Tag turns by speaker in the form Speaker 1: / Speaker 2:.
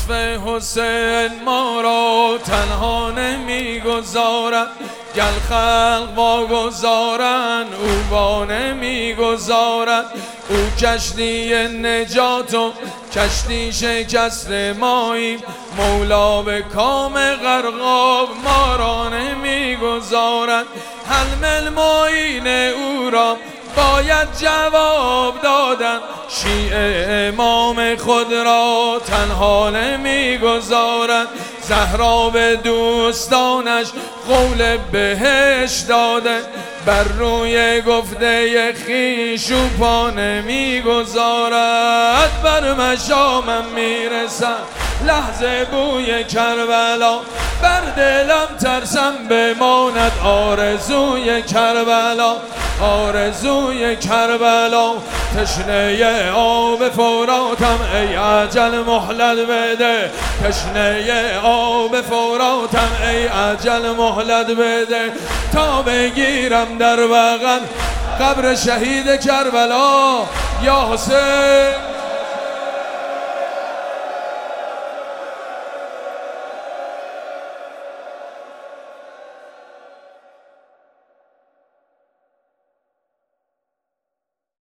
Speaker 1: وصف حسین ما را تنها نمیگذارد، گر خلق واگذارند او با نمیگذارد. او کشتی نجات و کشتی شکست ماییم، مولا به کام غرقاب ما را نمیگذارد. حلم المعین او را باید جواب دادن، شیعه امام خود را تنها نمیگذارد. زهرا به دوستانش قول بهشت داده، بر روی گفته خویش او پا نمیگذارد. بر مشامم میرسم لحظه بوی کربلا، بر دلم ترسم بماند آرزوی کربلا. آرزوی کربلا تشنه آب فراتم، ای اجل مهلت بده. تشنه آب فراتم، ای اجل مهلت بده. تا بگیرم در بغل قبر شهید کربلا، یا حسین